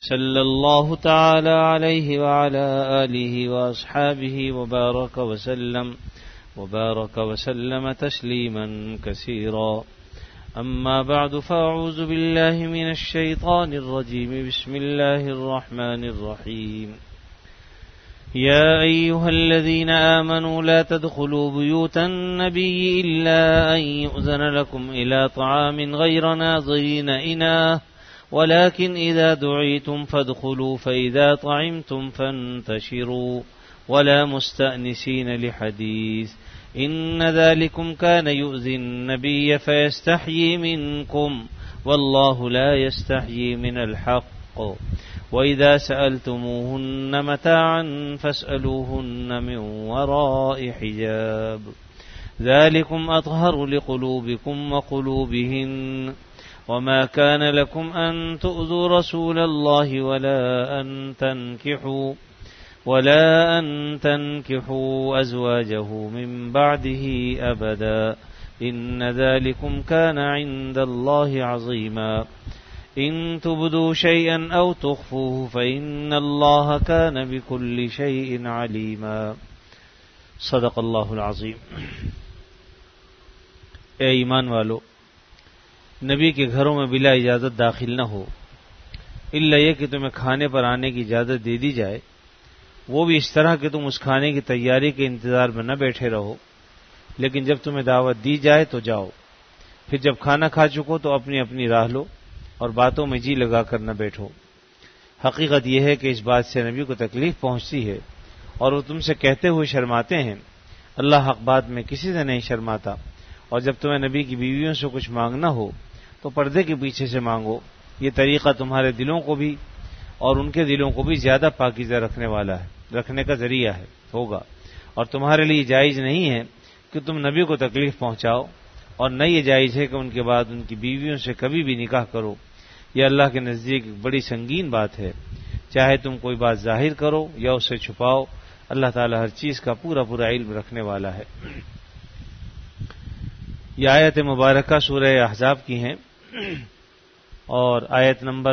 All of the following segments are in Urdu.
صلی اللہ تعالی علیہ وعلی آلہ واصحابہ وبارک وسلم تسلیما کثیرا اما بعد فاعوذ باللہ من الشیطان الرجیم بسم اللہ الرحمن الرحیم يا أيها الذين آمنوا لا تدخلوا بيوت النبي إلا أن يؤذن لكم إلى طعام غير ناظرين إناه ولكن إذا دعيتم فادخلوا فإذا طعمتم فانتشروا ولا مستأنسين لحديث إن ذلكم كان يؤذي النبي فيستحيي منكم والله لا يستحيي من الحق وإذا سألتموهن متاعا فاسألوهن من وراء حجاب ذلكم أطهر لقلوبكم وقلوبهن وما كان لكم أن تؤذوا رسول الله ولا أن تنكحوا أزواجه من بعده أبدا إن ذلكم كان عند الله عظيما إن تبدوا شيئا أو تخفوه فإن الله كان بكل شيء عليما صدق اللہ العظیم. اے ایمان والو، نبی کے گھروں میں بلا اجازت داخل نہ ہو الا یہ کہ تمہیں کھانے پر آنے کی اجازت دے دی جائے، وہ بھی اس طرح کہ تم اس کھانے کی تیاری کے انتظار میں نہ بیٹھے رہو، لیکن جب تمہیں دعوت دی جائے تو جاؤ، پھر جب کھانا کھا چکو تو اپنی اپنی راہ لو اور باتوں میں جی لگا کر نہ بیٹھو. حقیقت یہ ہے کہ اس بات سے نبی کو تکلیف پہنچتی ہے اور وہ تم سے کہتے ہوئے شرماتے ہیں. اللہ حق بات میں کسی سے نہیں شرماتا، اور جب تمہیں نبی کی بیویوں سے کچھ مانگنا ہو تو پردے کے پیچھے سے مانگو. یہ طریقہ تمہارے دلوں کو بھی اور ان کے دلوں کو بھی زیادہ پاکیزہ رکھنے کا ذریعہ ہوگا، اور تمہارے لیے جائز نہیں ہے کہ تم نبی کو تکلیف پہنچاؤ، اور نہ یہ جائز ہے کہ ان کے بعد ان کی بیویوں سے کبھی بھی نکاح کرو. یہ اللہ کے نزدیک ایک بڑی سنگین بات ہے، چاہے تم کوئی بات ظاہر کرو یا اسے چھپاؤ. اللہ تعالی ہر چیز کا پورا علم رکھنے والا ہے. یہ آیت مبارکہ سورہ احزاب کی ہیں، اور آیت نمبر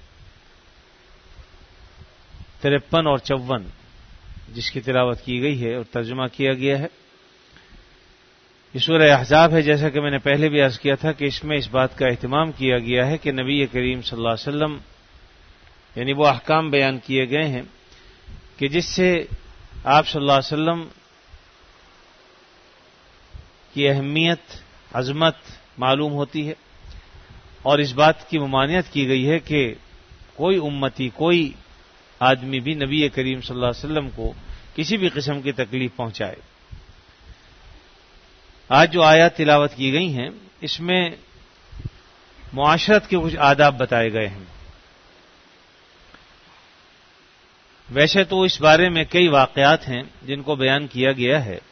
53 اور 54 جس کی تلاوت کی گئی ہے اور ترجمہ کیا گیا ہے، یہ سورہ احزاب ہے. جیسا کہ میں نے پہلے بھی عرض کیا تھا کہ اس میں اس بات کا اہتمام کیا گیا ہے کہ نبی کریم صلی اللہ علیہ وسلم یعنی وہ احکام بیان کیے گئے ہیں کہ جس سے آپ صلی اللہ علیہ وسلم کی اہمیت، عظمت معلوم ہوتی ہے، اور اس بات کی ممانعت کی گئی ہے کہ کوئی امتی، کوئی آدمی بھی نبی کریم صلی اللہ علیہ وسلم کو کسی بھی قسم کی تکلیف پہنچائے. آج جو آیات تلاوت کی گئی ہیں اس میں معاشرت کے کچھ آداب بتائے گئے ہیں. ویسے تو اس بارے میں کئی واقعات ہیں جن کو بیان کیا گیا ہے،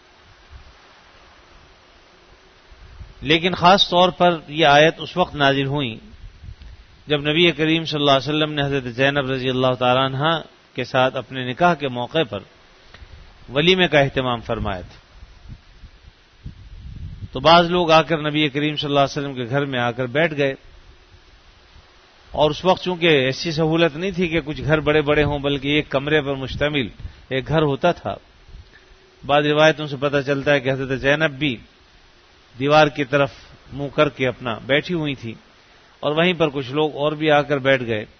لیکن خاص طور پر یہ آیت اس وقت نازل ہوئی جب نبی کریم صلی اللہ علیہ وسلم نے حضرت زینب رضی اللہ تعالی عنہا کے ساتھ اپنے نکاح کے موقع پر ولیمے کا اہتمام فرمایا تھا. تو بعض لوگ آ کر نبی کریم صلی اللہ علیہ وسلم کے گھر میں آ کر بیٹھ گئے، اور اس وقت چونکہ ایسی سہولت نہیں تھی کہ کچھ گھر بڑے بڑے ہوں، بلکہ ایک کمرے پر مشتمل ایک گھر ہوتا تھا. بعض روایتوں سے پتہ چلتا ہے کہ حضرت زینب بھی دیوار کی طرف منہ کر کے اپنا بیٹھی ہوئی تھی، اور وہیں پر کچھ لوگ اور بھی آ کر بیٹھ گئے.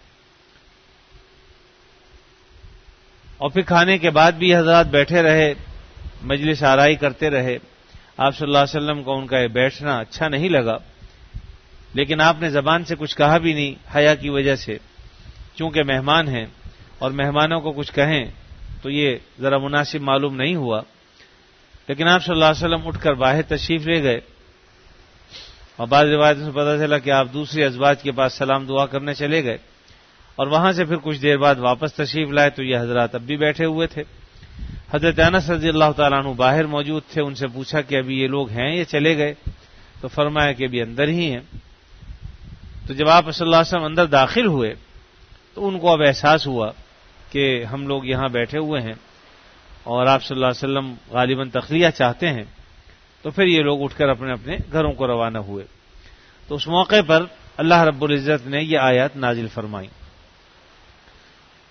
اور پھر کھانے کے بعد بھی حضرات بیٹھے رہے، مجلس آرائی کرتے رہے. آپ صلی اللہ علیہ وسلم کو ان کا یہ بیٹھنا اچھا نہیں لگا، لیکن آپ نے زبان سے کچھ کہا بھی نہیں، حیا کی وجہ سے، چونکہ مہمان ہیں اور مہمانوں کو کچھ کہیں تو یہ ذرا مناسب معلوم نہیں ہوا. لیکن آپ صلی اللہ علیہ وسلم اٹھ کر باہر تشریف لے گئے، اور بعض روایتوں سے پتہ چلا کہ آپ دوسرے ازواج کے پاس سلام دعا کرنے چلے گئے، اور وہاں سے پھر کچھ دیر بعد واپس تشریف لائے تو یہ حضرات اب بھی بیٹھے ہوئے تھے. حضرت انس رضی اللہ تعالیٰ عنہ باہر موجود تھے، ان سے پوچھا کہ ابھی یہ لوگ ہیں یا چلے گئے؟ تو فرمایا کہ ابھی اندر ہی ہیں. تو جب آپ صلی اللہ علیہ وسلم اندر داخل ہوئے تو ان کو اب احساس ہوا کہ ہم لوگ یہاں بیٹھے ہوئے ہیں اور آپ صلی اللہ علیہ وسلم غالباً تخلیہ چاہتے ہیں. تو پھر یہ لوگ اٹھ کر اپنے اپنے گھروں کو روانہ ہوئے. تو اس موقع پر اللہ رب العزت نے یہ آیات نازل فرمائی.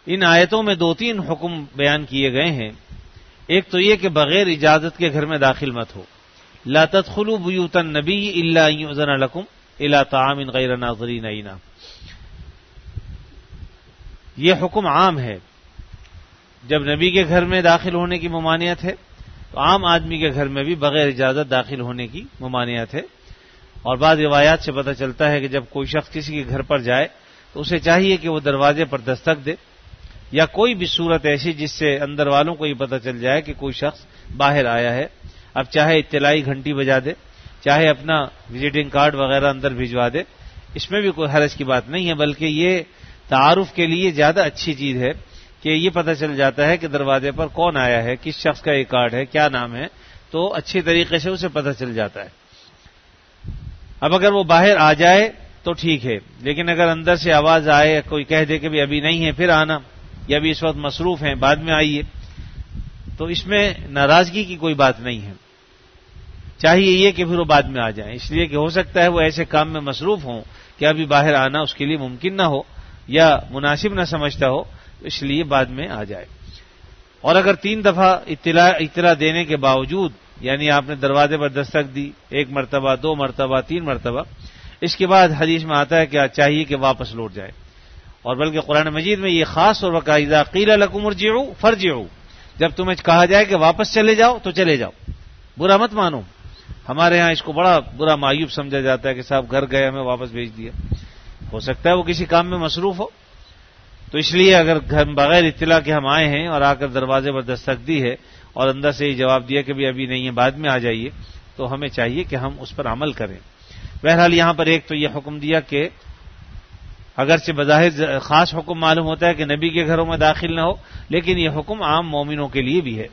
ان آیتوں میں 2-3 حکم بیان کیے گئے ہیں. ایک تو یہ کہ بغیر اجازت کے گھر میں داخل مت ہو. لا تدخلوا بیوت النبی الا ان یؤذن لکم الی طعام غیر ناظرین اناء. یہ حکم عام ہے. جب نبی کے گھر میں داخل ہونے کی ممانعت ہے تو عام آدمی کے گھر میں بھی بغیر اجازت داخل ہونے کی ممانعت ہے. اور بعض روایات سے پتہ چلتا ہے کہ جب کوئی شخص کسی کے گھر پر جائے تو اسے چاہیے کہ وہ دروازے پر دستک دے یا کوئی بھی صورت ایسی جس سے اندر والوں کو یہ پتہ چل جائے کہ کوئی شخص باہر آیا ہے. اب چاہے اطلاعی گھنٹی بجا دے، چاہے اپنا وزٹنگ کارڈ وغیرہ اندر بھجوا دے، اس میں بھی کوئی حرج کی بات نہیں ہے، بلکہ یہ تعارف کے لیے زیادہ اچھی چیز ہے کہ یہ پتہ چل جاتا ہے کہ دروازے پر کون آیا ہے، کس شخص کا یہ کارڈ ہے، کیا نام ہے، تو اچھی طریقے سے اسے پتہ چل جاتا ہے. اب اگر وہ باہر آ جائے تو ٹھیک ہے، لیکن اگر اندر سے آواز آئے، کوئی کہہ دے کہ ابھی نہیں ہے پھر آنا، یا ابھی اس وقت مصروف ہیں بعد میں آئیے، تو اس میں ناراضگی کی کوئی بات نہیں ہے. چاہیے یہ کہ پھر وہ بعد میں آ جائیں، اس لیے کہ ہو سکتا ہے وہ ایسے کام میں مصروف ہوں کہ ابھی باہر آنا اس کے لیے ممکن نہ ہو یا مناسب نہ سمجھتا ہو، اس لیے بعد میں آ جائے. اور اگر 3 دفعہ اطلاع دینے کے باوجود، یعنی آپ نے دروازے پر دستک دی 1 مرتبہ 2 مرتبہ 3 مرتبہ، اس کے بعد حدیث میں آتا ہے کہ چاہیے کہ واپس لوٹ جائے. اور بلکہ قرآن مجید میں یہ خاص طور پر کہا اذا قیل لکم ارجعوا فارجعوا، جب تمہیں کہا جائے کہ واپس چلے جاؤ تو چلے جاؤ، برا مت مانو. ہمارے ہاں اس کو بڑا برا معیوب سمجھا جاتا ہے کہ صاحب گھر گئے ہمیں واپس بھیج دیا. ہو سکتا ہے وہ کسی کام میں مصروف ہو، تو اس لیے اگر گھر بغیر اطلاع کے ہم آئے ہیں اور آ کر دروازے پر دستک دی ہے اور اندر سے یہ جواب دیا کہ ابھی نہیں ہے بعد میں آ جائیے، تو ہمیں چاہیے کہ ہم اس پر عمل کریں. بہرحال یہاں پر ایک تو یہ حکم دیا کہ اگرچہ بظاہر خاص حکم معلوم ہوتا ہے کہ نبی کے گھروں میں داخل نہ ہو، لیکن یہ حکم عام مومنوں کے لیے بھی ہے.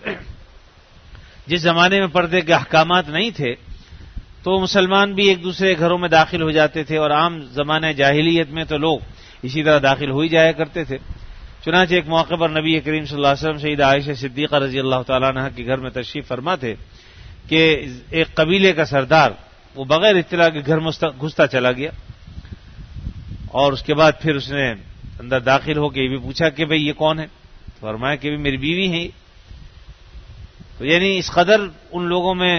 جس زمانے میں پردے کے احکامات نہیں تھے تو مسلمان بھی ایک دوسرے گھروں میں داخل ہو جاتے تھے، اور عام زمانہ جاہلیت میں تو لوگ اسی طرح داخل ہو ہی جایا کرتے تھے. چنانچہ ایک موقع پر نبی کریم صلی اللہ علیہ وسلم سیدہ عائشہ صدیقہ رضی اللہ تعالیٰ عنہ کے گھر میں تشریف فرما تھے کہ ایک قبیلے کا سردار وہ بغیر اطلاع کے گھر گھستا چلا گیا، اور اس کے بعد پھر اس نے اندر داخل ہو کے یہ بھی پوچھا کہ بھئی یہ کون ہے؟ فرمایا کہ میری بیوی ہے. تو یعنی اس قدر ان لوگوں میں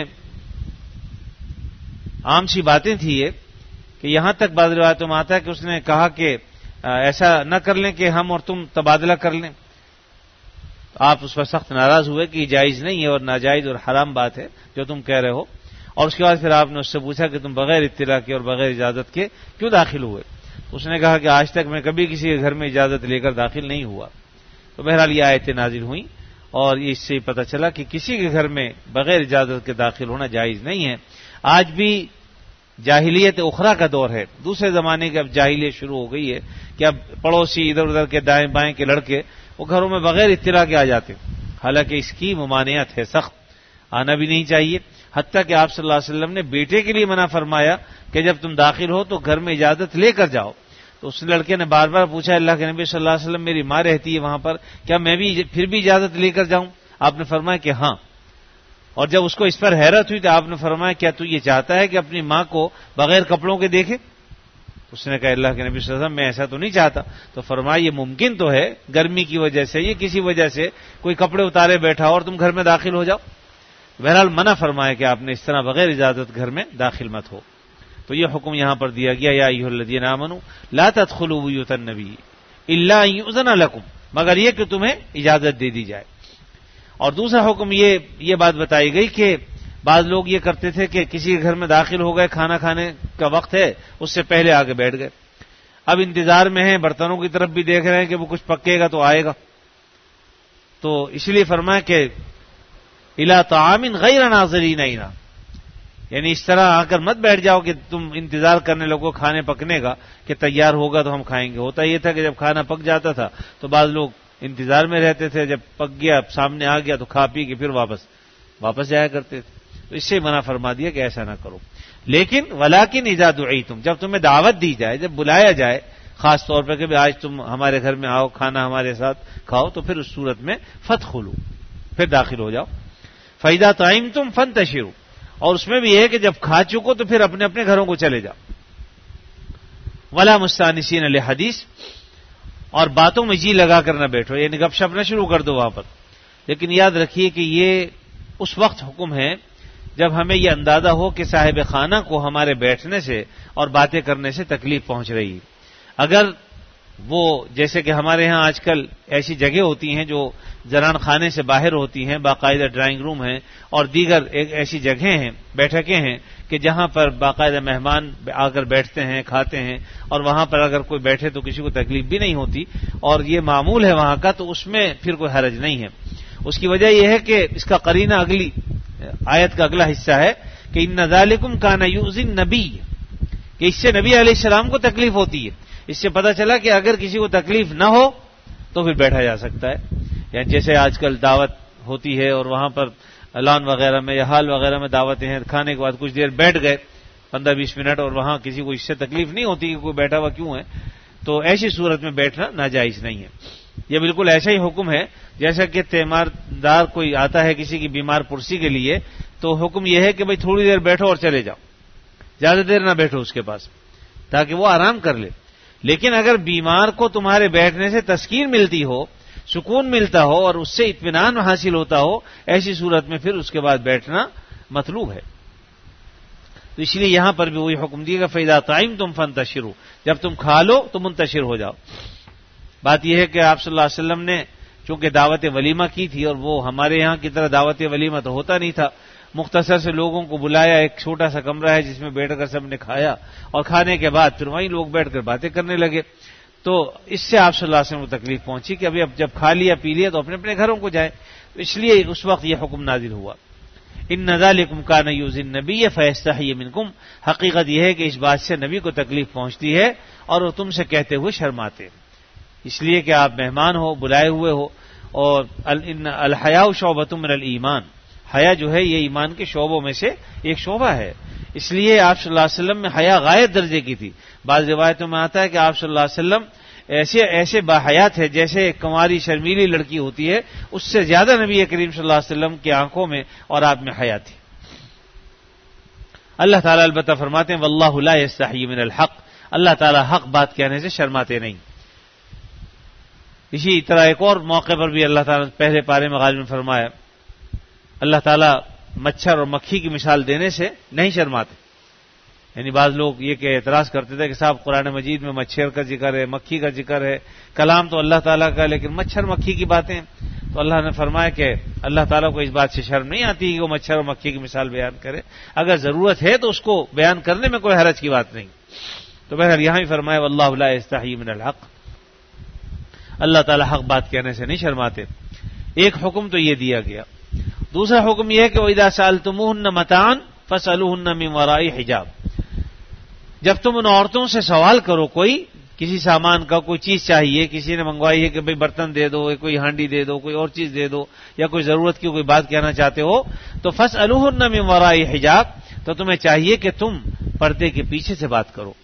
عام سی باتیں تھی یہ کہ یہاں تک بعض روایتوں میں آتا ہے کہ اس نے کہا کہ ایسا نہ کر لیں کہ ہم اور تم تبادلہ کر لیں. آپ اس پر سخت ناراض ہوئے کہ یہ جائز نہیں ہے اور ناجائز اور حرام بات ہے جو تم کہہ رہے ہو. اور اس کے بعد پھر آپ نے اس سے پوچھا کہ تم بغیر اطلاع کے اور بغیر اجازت کے کیوں داخل ہوئے؟ اس نے کہا کہ آج تک میں کبھی کسی کے گھر میں اجازت لے کر داخل نہیں ہوا. تو بہرحال یہ آیتیں نازل ہوئیں اور اس سے پتہ چلا کہ کسی کے گھر میں بغیر اجازت کے داخل ہونا جائز نہیں ہے. آج بھی جاہلیت اخرى کا دور ہے، دوسرے زمانے کی اب جاہلیت شروع ہو گئی ہے کہ اب پڑوسی ادھر ادھر کے دائیں بائیں کے لڑکے وہ گھروں میں بغیر اطلاع کے آ جاتے ہیں. حالانکہ اس کی ممانعت ہے سخت، آنا بھی نہیں چاہیے. حتیٰ کہ آپ صلی اللہ علیہ وسلم نے بیٹے کے لیے منع فرمایا کہ جب تم داخل ہو تو گھر میں اجازت لے کر جاؤ. تو اس لڑکے نے بار بار پوچھا اللہ کے نبی صلی اللہ علیہ وسلم میری ماں رہتی ہے وہاں پر، کیا میں بھی پھر بھی اجازت لے کر جاؤں؟ آپ نے فرمایا کہ ہاں. اور جب اس کو اس پر حیرت ہوئی تو آپ نے فرمایا کیا تو یہ چاہتا ہے کہ اپنی ماں کو بغیر کپڑوں کے دیکھے؟ اس نے کہا اللہ کے نبی صلی اللہ علیہ وسلم میں ایسا تو نہیں چاہتا. تو فرمایا یہ ممکن تو ہے گرمی کی وجہ سے، یہ کسی وجہ سے کوئی کپڑے اتارے بیٹھا اور تم گھر میں داخل ہو جاؤ. بہرحال منع فرمایا کہ آپ نے اس طرح بغیر اجازت گھر میں داخل مت ہو. تو یہ حکم یہاں پر دیا گیا یا ایھا الذین آمنوا لا تدخلوا بیوت النبی الا ان یؤذن لکم، مگر یہ کہ تمہیں اجازت دے دی جائے. اور دوسرا حکم یہ بات بتائی گئی کہ بعض لوگ یہ کرتے تھے کہ کسی کے گھر میں داخل ہو گئے، کھانا کھانے کا وقت ہے اس سے پہلے آگے بیٹھ گئے، اب انتظار میں ہیں، برتنوں کی طرف بھی دیکھ رہے ہیں کہ وہ کچھ پکے گا تو آئے گا. تو اس لیے فرمایا کہ الی طعام غیر ناظرین اناء، یعنی اس طرح آ کر مت بیٹھ جاؤ کہ تم انتظار کرنے لگو کھانے پکنے کا کہ تیار ہوگا تو ہم کھائیں گے. ہوتا یہ تھا کہ جب کھانا پک جاتا تھا تو بعض لوگ انتظار میں رہتے تھے، جب پک گیا سامنے آ گیا تو کھا پی کے پھر واپس جایا کرتے تھے. تو اس سے منع فرما دیا کہ ایسا نہ کرو. لیکن ولیکن اذا دعیتم، جب تمہیں دعوت دی جائے، جب بلایا جائے خاص طور پہ کہ آج تم ہمارے گھر میں آؤ کھانا ہمارے ساتھ کھاؤ، تو پھر اس صورت میں فادخلوا، پھر داخل ہو جاؤ. فاذا طعمتم فانتشروا، اور اس میں بھی یہ کہ جب کھا چکو تو پھر اپنے اپنے گھروں کو چلے جاؤ. ولا مستانسین لحدیث، اور باتوں میں جی لگا کر نہ بیٹھو، یعنی گپ شپ نہ شروع کر دو وہاں پر. لیکن یاد رکھیے کہ یہ اس وقت حکم ہے جب ہمیں یہ اندازہ ہو کہ صاحب خانہ کو ہمارے بیٹھنے سے اور باتیں کرنے سے تکلیف پہنچ رہی ہے. اگر وہ جیسے کہ ہمارے ہاں آج کل ایسی جگہ ہوتی ہیں جو زنان خانے سے باہر ہوتی ہیں، باقاعدہ ڈرائنگ روم ہیں اور دیگر ایسی جگہیں ہیں، بیٹھکیں ہیں کہ جہاں پر باقاعدہ مہمان آ کر بیٹھتے ہیں، کھاتے ہیں، اور وہاں پر اگر کوئی بیٹھے تو کسی کو تکلیف بھی نہیں ہوتی اور یہ معمول ہے وہاں کا، تو اس میں پھر کوئی حرج نہیں ہے. اس کی وجہ یہ ہے کہ اس کا قرینہ اگلی آیت کا اگلا حصہ ہے کہ ان ذالکم کان یؤذی النبی، کہ اس سے نبی علیہ السلام کو تکلیف ہوتی ہے. اس سے پتہ چلا کہ اگر کسی کو تکلیف نہ ہو تو پھر بیٹھا جا سکتا ہے. یعنی جیسے آج کل دعوت ہوتی ہے اور وہاں پر اعلان وغیرہ میں یا حال وغیرہ میں دعوتیں ہیں، کھانے کے بعد کچھ دیر بیٹھ گئے 15-20 منٹ اور وہاں کسی کو اس سے تکلیف نہیں ہوتی کہ کوئی بیٹھا ہوا کیوں ہے، تو ایسی صورت میں بیٹھنا ناجائز نہیں ہے. یہ بالکل ایسا ہی حکم ہے جیسا کہ تیماردار کوئی آتا ہے کسی کی بیمار پرسی کے لیے تو حکم یہ ہے کہ بھئی تھوڑی دیر بیٹھو اور چلے جاؤ، زیادہ دیر نہ بیٹھو اس کے پاس تاکہ وہ آرام کر لے. لیکن اگر بیمار کو تمہارے بیٹھنے سے تسکین ملتی ہو، سکون ملتا ہو اور اس سے اطمینان حاصل ہوتا ہو، ایسی صورت میں پھر اس کے بعد بیٹھنا مطلوب ہے. تو اس لیے یہاں پر بھی وہی حکم دیے گا فَإِذَا طَعِمْتُمْ فَانْتَشِرُوا، جب تم کھا لو تو منتشر ہو جاؤ. بات یہ ہے کہ آپ صلی اللہ علیہ وسلم نے چونکہ دعوت ولیمہ کی تھی اور وہ ہمارے یہاں کی طرح دعوت ولیمہ تو ہوتا نہیں تھا، مختصر سے لوگوں کو بلایا، ایک چھوٹا سا کمرہ ہے جس میں بیٹھ کر سب نے کھایا اور کھانے کے بعد پھر وہیں لوگ بیٹھ کر باتیں کرنے لگے. تو اس سے آپ صلی اللہ علیہ وسلم کو تکلیف پہنچی کہ ابھی اب جب کھا لیا پی لیا تو اپنے اپنے گھروں کو جائے. تو اس لیے اس وقت یہ حکم نازل ہوا ان ذالکم کان یؤذی النبی فیستحیی منکم. حقیقت یہ ہے کہ اس بات سے نبی کو تکلیف پہنچتی ہے اور وہ تم سے کہتے ہوئے شرماتے، اس لیے کہ آپ مہمان ہو، بلائے ہوئے ہو. اور الحیاء شعبۃ من الایمان، حیا جو ہے یہ ایمان کے شعبوں میں سے ایک شعبہ ہے. اس لیے آپ صلی اللہ علیہ وسلم میں حیا غایت درجے کی تھی. بعض روایتوں میں آتا ہے کہ آپ صلی اللہ علیہ وسلم ایسے باحیا تھے جیسے ایک کنواری شرمیلی لڑکی ہوتی ہے، اس سے زیادہ نبی کریم صلی اللہ علیہ وسلم کی آنکھوں میں اور آپ میں حیا تھی. اللہ تعالیٰ البتہ فرماتے ہیں واللہ لا یستحیی من الحق، اللہ تعالیٰ حق بات کہنے سے شرماتے نہیں. اسی طرح ایک اور موقع پر بھی اللہ تعالیٰ پہلے پارے میں غالباً فرمایا اللہ تعالیٰ مچھر اور مکھی کی مثال دینے سے نہیں شرماتے. یعنی بعض لوگ یہ کہ اعتراض کرتے تھے کہ صاحب قرآن مجید میں مچھر کا ذکر ہے، مکھی کا ذکر ہے، کلام تو اللہ تعالیٰ کا، لیکن مچھر مکھی کی باتیں. تو اللہ نے فرمایا کہ اللہ تعالیٰ کو اس بات سے شرم نہیں آتی کہ وہ مچھر اور مکھی کی مثال بیان کرے. اگر ضرورت ہے تو اس کو بیان کرنے میں کوئی حرج کی بات نہیں. تو بہرحال یہاں بھی فرمایا واللہ لا یستحیی من الحق، اللہ تعالیٰ حق بات کہنے سے نہیں شرماتے. ایک حکم تو یہ دیا گیا. دوسرا حکم یہ ہے کہ وَإِذَا سَأَلْتُمُوهُنَّ مَتَاعًا فَاسْأَلُوهُنَّ مِنْ وَرَاءِ حِجَابٍ، جب تم ان عورتوں سے سوال کرو کوئی کسی سامان کا، کوئی چیز چاہیے، کسی نے منگوائی ہے کہ بھئی برتن دے دو، کوئی ہانڈی دے دو، کوئی اور چیز دے دو، یا کوئی ضرورت کی کوئی بات کہنا چاہتے ہو تو فَاسْأَلُوهُنَّ مِنْ وَرَاءِ حِجَابٍ، تو تمہیں چاہیے کہ تم پردے کے پیچھے سے بات کرو.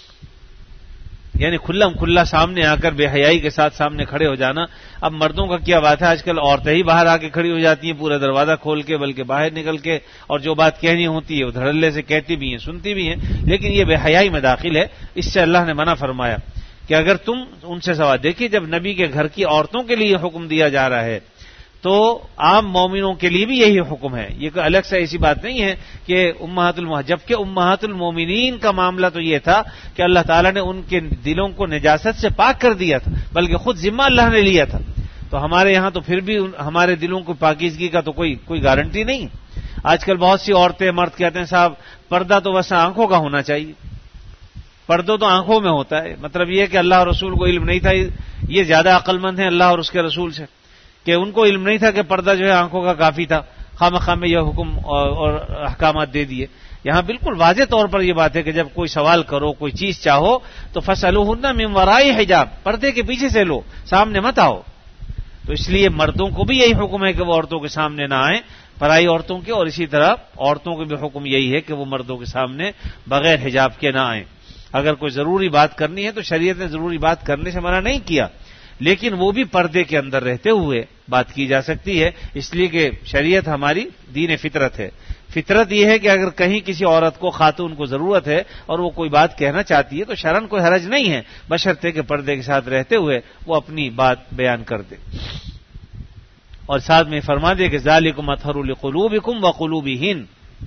یعنی کھلا سامنے آ کر بے حیائی کے ساتھ سامنے کھڑے ہو جانا. اب مردوں کا کیا بات ہے، آج کل عورتیں ہی باہر آ کے کھڑی ہو جاتی ہیں پورا دروازہ کھول کے، بلکہ باہر نکل کے، اور جو بات کہنی ہوتی ہے وہ دھڑلے سے کہتی بھی ہیں، سنتی بھی ہیں، لیکن یہ بے حیائی میں داخل ہے. اس سے اللہ نے منع فرمایا کہ اگر تم ان سے سوال. دیکھیے جب نبی کے گھر کی عورتوں کے لیے حکم دیا جا رہا ہے تو عام مومنوں کے لیے بھی یہی حکم ہے. یہ کوئی الگ سے ایسی بات نہیں ہے کہ جبکہ امہات المومنین کا معاملہ تو یہ تھا کہ اللہ تعالیٰ نے ان کے دلوں کو نجاست سے پاک کر دیا تھا، بلکہ خود ذمہ اللہ نے لیا تھا. تو ہمارے یہاں تو پھر بھی ہمارے دلوں کو پاکیزگی کا تو کوئی گارنٹی نہیں. آج کل بہت سی عورتیں مرد کہتے ہیں صاحب پردہ تو بس آنکھوں کا ہونا چاہیے، پردہ تو آنکھوں میں ہوتا ہے. مطلب یہ کہ اللہ اور رسول کو علم نہیں تھا. یہ زیادہ عقل مند ہیں اللہ اور اس کے رسول سے کہ ان کو علم نہیں تھا کہ پردہ جو ہے آنکھوں کا کافی تھا، خواہ میں یہ حکم اور احکامات دے دیے. یہاں بالکل واضح طور پر یہ بات ہے کہ جب کوئی سوال کرو، کوئی چیز چاہو تو فَاسْأَلُوهُنَّ مِنْ وَرَاءِ حِجَابٍ، پردے کے پیچھے سے لو، سامنے مت آؤ. تو اس لیے مردوں کو بھی یہی حکم ہے کہ وہ عورتوں کے سامنے نہ آئیں، پرائی عورتوں کے، اور اسی طرح عورتوں کے بھی حکم یہی ہے کہ وہ مردوں کے سامنے بغیر حجاب کے نہ آئیں. اگر کوئی ضروری بات کرنی ہے تو شریعت نے ضروری بات کرنے سے منع نہیں کیا، لیکن وہ بھی پردے کے اندر رہتے ہوئے بات کی جا سکتی ہے، اس لیے کہ شریعت ہماری دین فطرت ہے۔ فطرت یہ ہے کہ اگر کہیں کسی عورت کو، خاتون کو ضرورت ہے اور وہ کوئی بات کہنا چاہتی ہے تو شرعاً کوئی حرج نہیں ہے، بشرطے کہ پردے کے ساتھ رہتے ہوئے وہ اپنی بات بیان کر دے۔ اور ساتھ میں فرما دے کہ ذالکم اطہر لقلوبکم وقلوبہن،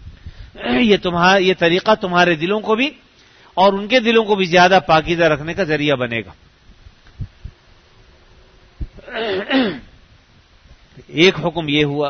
یہ طریقہ تمہارے دلوں کو بھی اور ان کے دلوں کو بھی زیادہ پاکیزہ رکھنے کا ذریعہ بنے گا۔ ایک حکم یہ ہوا،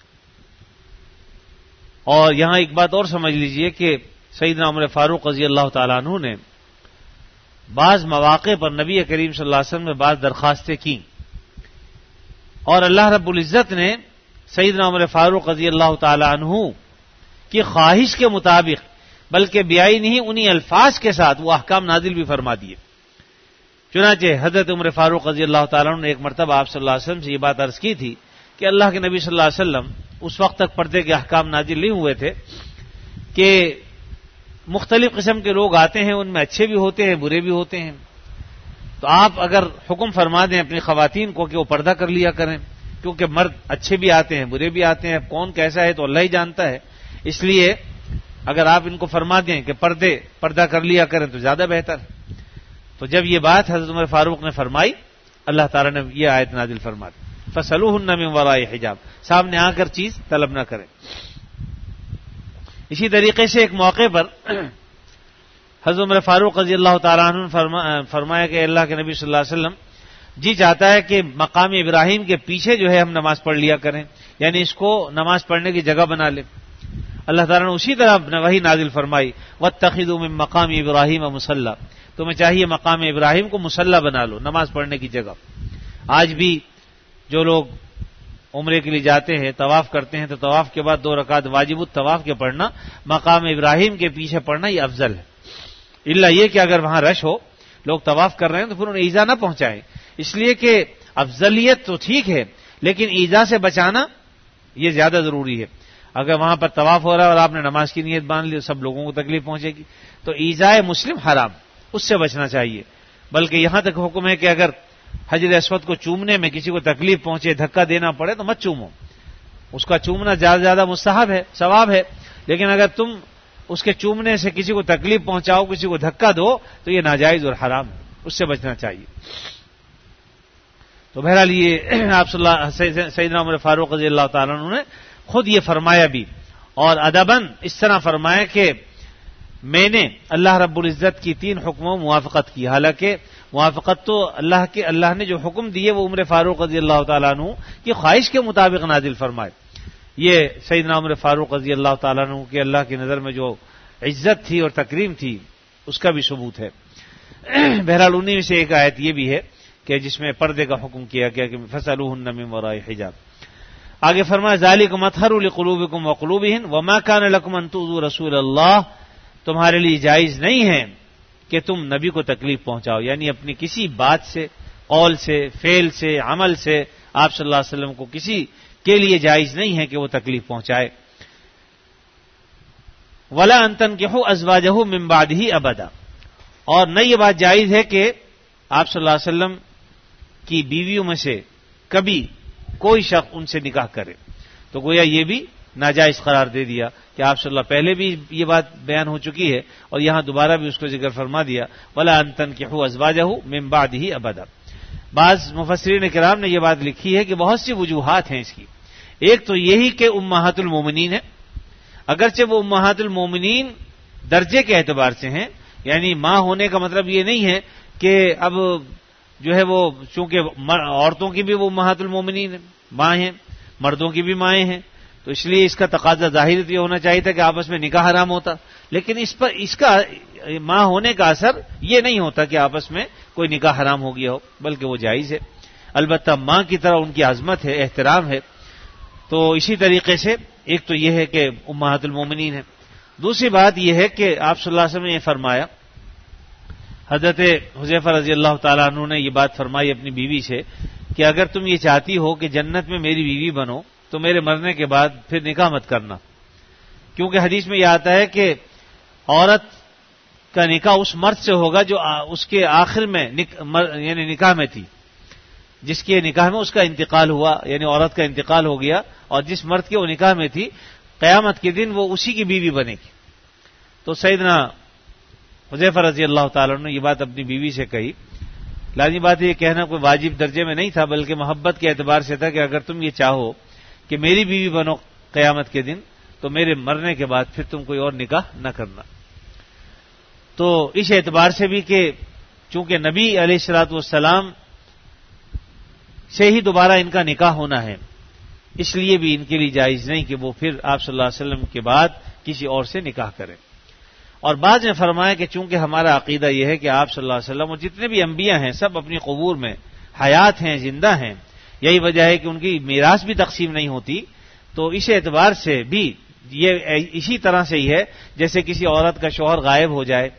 اور یہاں ایک بات اور سمجھ لیجئے کہ سیدنا عمر فاروق رضی اللہ تعالیٰ عنہ نے بعض مواقع پر نبی کریم صلی اللہ علیہ وسلم نے بعض درخواستیں کی، اور اللہ رب العزت نے سیدنا عمر فاروق رضی اللہ تعالیٰ عنہ کی خواہش کے مطابق بلکہ بیائی نہیں انہی الفاظ کے ساتھ وہ احکام نازل بھی فرما دیے۔ چنانچہ حضرت عمر فاروق رضی اللہ تعالیٰ عنہ نے ایک مرتبہ آپ صلی اللہ علیہ وسلم سے یہ بات عرض کی تھی کہ اللہ کے نبی صلی اللہ علیہ وسلم اس وقت تک پردے کے احکام نازل نہیں ہوئے تھے کہ مختلف قسم کے لوگ آتے ہیں، ان میں اچھے بھی ہوتے ہیں برے بھی ہوتے ہیں، تو آپ اگر حکم فرما دیں اپنی خواتین کو کہ وہ پردہ کر لیا کریں، کیونکہ مرد اچھے بھی آتے ہیں برے بھی آتے ہیں، کون کیسا ہے تو اللہ ہی جانتا ہے، اس لیے اگر آپ ان کو فرما دیں کہ پردہ کر لیا کریں تو زیادہ بہتر۔ تو جب یہ بات حضرت عمر فاروق نے فرمائی، اللہ تعالیٰ نے یہ آیت نازل فرما دی، فَسَأَلُوهُنَّ مِن وَرَاءِ حِجَابٍ، سامنے آ کر چیز طلب نہ کریں۔ اسی طریقے سے ایک موقع پر حضرت عمر فاروق رضی اللہ تعالیٰ عنہ نے فرمایا کہ اللہ کے نبی صلی اللہ علیہ وسلم جی چاہتا ہے کہ مقام ابراہیم کے پیچھے جو ہے ہم نماز پڑھ لیا کریں، یعنی اس کو نماز پڑھنے کی جگہ بنا لیں۔ اللہ تعالیٰ نے اسی طرح وہی نازل فرمائی، وَاتَّخِذُوا مِن مَّقَامِ إِبْرَاهِيمَ مُصَلًّى، تمہیں چاہیے مقام ابراہیم کو مصلی بنا لو، نماز پڑھنے کی جگہ۔ آج بھی جو لوگ عمرے کے لیے جاتے ہیں، طواف کرتے ہیں، تو طواف کے بعد 2 رکعت واجب الطواف کے پڑھنا، مقام ابراہیم کے پیچھے پڑھنا یہ افضل ہے، الا یہ کہ اگر وہاں رش ہو، لوگ طواف کر رہے ہیں تو پھر انہیں ایذا نہ پہنچائیں، اس لیے کہ افضلیت تو ٹھیک ہے لیکن ایذا سے بچانا یہ زیادہ ضروری ہے۔ اگر وہاں پر طواف ہو رہا ہے اور آپ نے نماز کی نیت باندھ لی، سب لوگوں کو تکلیف پہنچے گی، تو ایذائے مسلم حرام، اس سے بچنا چاہیے۔ بلکہ یہاں تک حکم ہے کہ اگر حجر اسود کو چومنے میں کسی کو تکلیف پہنچے، دھکا دینا پڑے تو مت چومو، اس کا چومنا زیادہ سے زیادہ مستحب ہے، ثواب ہے، لیکن اگر تم اس کے چومنے سے کسی کو تکلیف پہنچاؤ، کسی کو دھکا دو تو یہ ناجائز اور حرام ہے، اس سے بچنا چاہیے۔ تو بہرحال یہ آپ سیدنا عمر فاروق رضی اللہ تعالیٰ عنہ نے خود یہ فرمایا بھی، اور ادباً اس طرح فرمایا کہ میں نے اللہ رب العزت کی 3 حکموں موافقت کی، حالانکہ موافقت تو اللہ نے جو حکم دیے وہ عمر فاروق رضی اللہ تعالیٰ عنہ کی خواہش کے مطابق نازل فرمائے۔ یہ سیدنا عمر فاروق رضی اللہ تعالیٰ عنہ کی اللہ کی نظر میں جو عزت تھی اور تکریم تھی اس کا بھی ثبوت ہے۔ بہرحال انہی میں سے ایک آیت یہ بھی ہے کہ جس میں پردے کا حکم کیا گیا کہ فَسَأَلُوهُنَّ مِن وَرَاءِ حِجَابٍ۔ آگے فرمایا ذَلِكُمْ أَطْهَرُ لِقُلُوبِكُمْ وَقُلُوبِهِمْ وَمَا كَانَ لَكُمْ أَن تُؤْذُوا رَسُولَ اللَّهِ، تمہارے لیے جائز نہیں ہے کہ تم نبی کو تکلیف پہنچاؤ، یعنی اپنی کسی بات سے، قول سے، فعل سے، عمل سے آپ صلی اللہ علیہ وسلم کو کسی کے لیے جائز نہیں ہے کہ وہ تکلیف پہنچائے۔ وَلَا أَن تَنكِحُوا أَزْوَاجَهُ مِن بَعْدِهِ أَبَدًا، اور نہ یہ بات جائز ہے کہ آپ صلی اللہ علیہ وسلم کی بیویوں میں سے کبھی کوئی شخص ان سے نکاح کرے، تو گویا یہ بھی ناجائز قرار دے دیا کہ آپ صلی اللہ پہلے بھی یہ بات بیان ہو چکی ہے اور یہاں دوبارہ بھی اس کو ذکر فرما دیا، وَلَا أَن تَنكِحُوا أَزْوَاجَهُ مِن بَعْدِهِ أَبَدًا۔ بعض مفسرین کرام نے یہ بات لکھی ہے کہ بہت سی وجوہات ہیں اس کی، ایک تو یہی کہ امہات المومنین ہے، اگرچہ وہ امہات المومنین درجے کے اعتبار سے ہیں، یعنی ماں ہونے کا مطلب یہ نہیں ہے کہ اب جو ہے وہ چونکہ عورتوں کی بھی وہ امہات المومنین ماں ہیں، مردوں کی بھی مائیں ہیں، تو اس لیے اس کا تقاضا ظاہر یہ ہونا چاہیے تھا کہ آپس میں نکاح حرام ہوتا، لیکن اس کا ماں ہونے کا اثر یہ نہیں ہوتا کہ آپس میں کوئی نکاح حرام ہو گیا ہو، بلکہ وہ جائز ہے، البتہ ماں کی طرح ان کی عظمت ہے، احترام ہے۔ تو اسی طریقے سے ایک تو یہ ہے کہ امہات المومنین ہے، دوسری بات یہ ہے کہ آپ صلی اللہ علیہ وسلم نے یہ فرمایا، حضرت حذیفہ رضی اللہ تعالیٰ عنہ نے یہ بات فرمائی اپنی بیوی سے کہ اگر تم یہ چاہتی ہو کہ جنت میں میری بیوی بنو تو میرے مرنے کے بعد پھر نکاح مت کرنا، کیونکہ حدیث میں یہ آتا ہے کہ عورت کا نکاح اس مرد سے ہوگا جو اس کے آخر میں یعنی نکاح میں تھی، جس کے نکاح میں اس کا انتقال ہوا، یعنی عورت کا انتقال ہو گیا اور جس مرد کے وہ نکاح میں تھی، قیامت کے دن وہ اسی کی بیوی بنے گی۔ تو سیدنا حذیفہ رضی اللہ تعالیٰ عنہ نے یہ بات اپنی بیوی سے کہی۔ لازمی بات ہے یہ کہنا کوئی واجب درجے میں نہیں تھا، بلکہ محبت کے اعتبار سے تھا کہ اگر تم یہ چاہو کہ میری بیوی بنو قیامت کے دن تو میرے مرنے کے بعد پھر تم کوئی اور نکاح نہ کرنا۔ تو اس اعتبار سے بھی کہ چونکہ نبی علیہ الصلوۃ والسلام سے ہی دوبارہ ان کا نکاح ہونا ہے، اس لیے بھی ان کے لیے جائز نہیں کہ وہ پھر آپ صلی اللہ علیہ وسلم کے بعد کسی اور سے نکاح کریں۔ اور بعض نے فرمایا کہ چونکہ ہمارا عقیدہ یہ ہے کہ آپ صلی اللہ علیہ وسلم اور جتنے بھی انبیاء ہیں سب اپنی قبور میں حیات ہیں، زندہ ہیں، یہی وجہ ہے کہ ان کی میراث بھی تقسیم نہیں ہوتی، تو اس اعتبار سے بھی یہ اسی طرح سے ہی ہے جیسے کسی عورت کا شوہر غائب ہو جائے،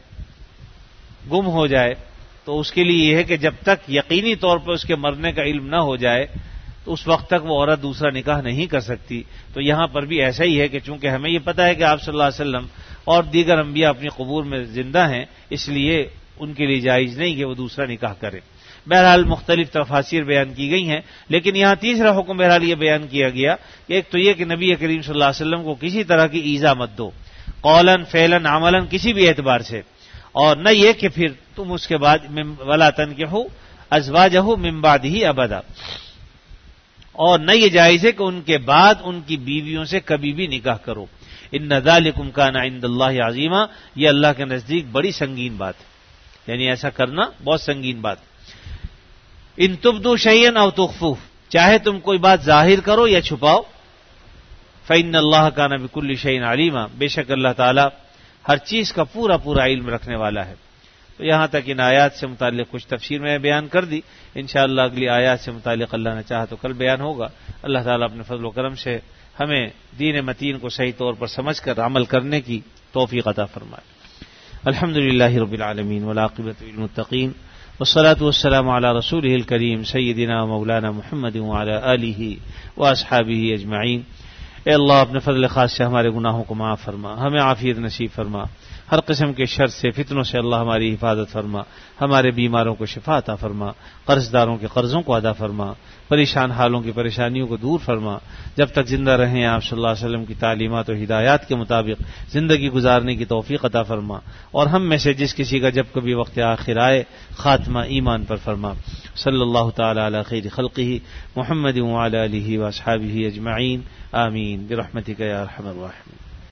گم ہو جائے، تو اس کے لیے یہ ہے کہ جب تک یقینی طور پر اس کے مرنے کا علم نہ ہو جائے تو اس وقت تک وہ عورت دوسرا نکاح نہیں کر سکتی۔ تو یہاں پر بھی ایسا ہی ہے کہ چونکہ ہمیں یہ پتہ ہے کہ آپ صلی اللہ علیہ وسلم اور دیگر انبیاء اپنی قبور میں زندہ ہیں، اس لیے ان کے لیے جائز نہیں کہ وہ دوسرا نکاح کریں۔ بہرحال مختلف تفاسیر بیان کی گئی ہیں، لیکن یہاں تیسرا حکم بہرحال یہ بیان کیا گیا کہ ایک تو یہ کہ نبی کریم صلی اللہ علیہ وسلم کو کسی طرح کی ایذا مت دو، قولاً فعلاً عملاً کسی بھی اعتبار سے، اور نہ یہ کہ پھر تم اس کے بعد ولا تنکحوا ازواجہ من بعدہ ابدا، اور نہ یہ جائز ہے کہ ان کے بعد ان کی بیویوں سے کبھی بھی نکاح کرو۔ ان ذالکم کان عند اللہ عظیما، یہ اللہ کے نزدیک بڑی سنگین بات ہے، یعنی ایسا کرنا بہت سنگین بات۔ ان تبدوا شیئا او تخفوہ، چاہے تم کوئی بات ظاہر کرو یا چھپاؤ، فإن اللہ کان بکل شیء علیما، بے شک اللہ تعالی ہر چیز کا پورا پورا علم رکھنے والا ہے۔ تو یہاں تک ان آیات سے متعلق کچھ تفسیر میں بیان کر دی، انشاءاللہ اگلی آیات سے متعلق اللہ نے چاہا تو کل بیان ہوگا۔ اللہ تعالیٰ اپنے فضل و کرم سے ہمیں دین متین کو صحیح طور پر سمجھ کر عمل کرنے کی توفیق عطا فرمائے۔ الحمدللہ رب العالمین والعاقبۃ للمتقین والصلاة والسلام علی رسولہ الکریم سیدنا مولانا محمد وعلی آلہ واصحابہ اجمعین۔ اے اللہ اپنے فضل خاص سے ہمارے گناہوں کو معاف فرما، ہمیں عافیت نصیب فرما، ہر قسم کے شر سے فتنوں سے اللہ ہماری حفاظت فرما، ہمارے بیماروں کو شفا عطا فرما، قرض داروں کے قرضوں کو ادا فرما، پریشان حالوں کی پریشانیوں کو دور فرما۔ جب تک زندہ رہیں آپ صلی اللہ علیہ وسلم کی تعلیمات و ہدایات کے مطابق زندگی گزارنے کی توفیق عطا فرما، اور ہم میں سے جس کسی کا جب کبھی وقت آخر آئے خاتمہ ایمان پر فرما۔ صلی اللہ تعالی علی خیر خلقہ محمد وعلی آلہ واصحابہ اجمعین، آمین برحمتک یا ارحم الراحمین۔